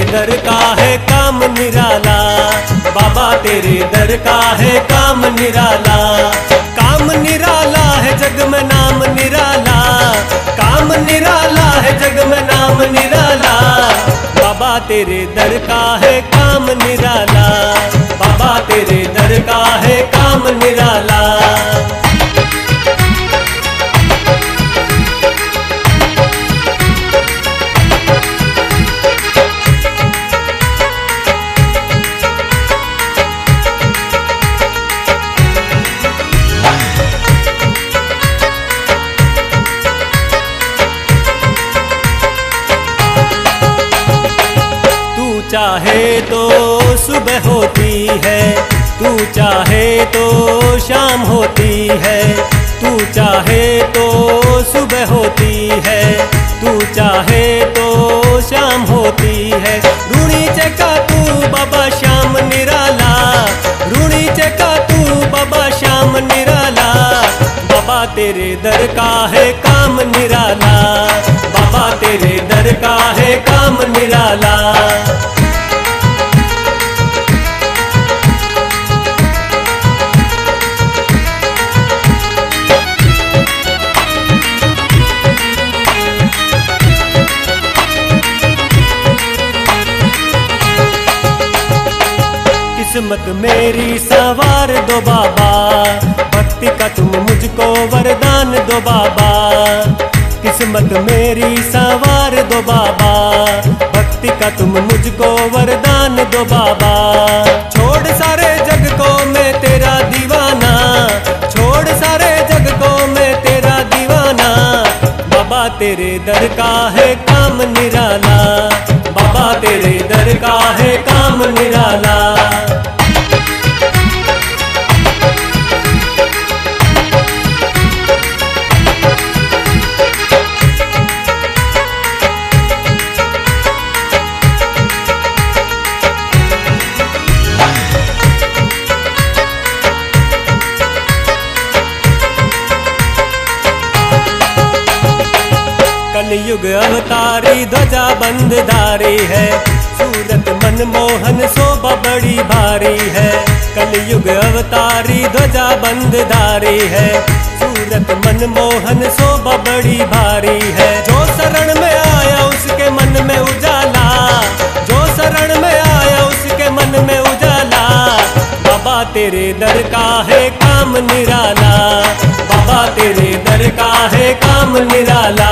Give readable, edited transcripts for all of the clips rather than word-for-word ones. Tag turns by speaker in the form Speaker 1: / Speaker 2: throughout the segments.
Speaker 1: दर का है काम निराला, बाबा तेरे दर का है काम निराला। काम निराला है जग में नाम निराला, काम निराला है जग में नाम निराला। बाबा तेरे दर का है काम निराला, बाबा तेरे दर का है काम निराला। चाहे तो सुबह होती है, तू चाहे तो शाम होती है, तू चाहे तो सुबह होती है, तू चाहे तो शाम होती है। रूणी चका तू बाबा श्याम निराला, रूणी चका तू बाबा श्याम निराला। बाबा तेरे दर का है काम निराला, बाबा तेरे दर का है काम निराला। किस्मत मेरी संवार दो बाबा, भक्ति का तुम मुझको वरदान दो बाबा। किस्मत मेरी संवार दो बाबा, भक्ति का तुम मुझको वरदान दो बाबा। छोड़ सारे जग को मैं तेरा दीवाना, छोड़ सारे जग को मैं तेरा दीवाना। बाबा तेरे दर का है काम निराला, बाबा तेरे दर का है काम निराला। कलयुग अवतारी ध्वजा बंधधारी है, सूरत मनमोहन शोभा बड़ी भारी है। कलयुग अवतारी ध्वजा बंधधारी है, सूरत मनमोहन शोभा बड़ी भारी है। जो शरण में आया उसके मन में उजाला, जो शरण में आया उसके मन में उजाला। बाबा तेरे दर का है काम निराला, बाबा तेरे दर का है काम निराला।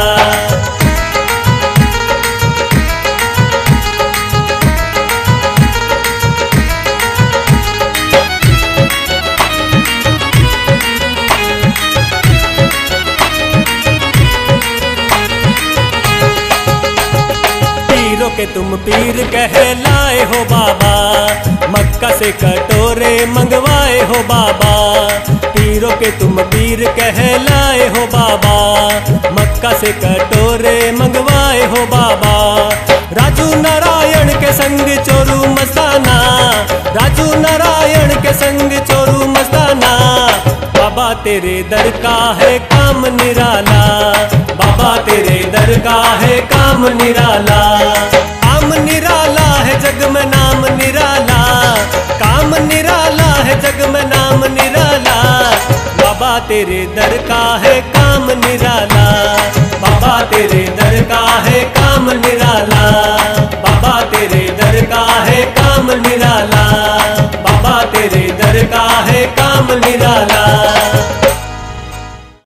Speaker 1: के तुम पीर कहलाए हो बाबा, मक्का से कटोरे मंगवाए हो बाबा। पीरों के तुम पीर कहलाए हो बाबा, मक्का से कटोरे मंगवाए हो बाबा। राजू नारायण के संग चोरू मस्ताना, राजू नारायण के संग चोरू मस्ताना। बाबा तेरे दर का है काम निराला, बाबा तेरे दर का है काम निराला। काम निराला है जग में नाम निराला, काम निराला है जग में नाम निराला। बाबा तेरे दर का है काम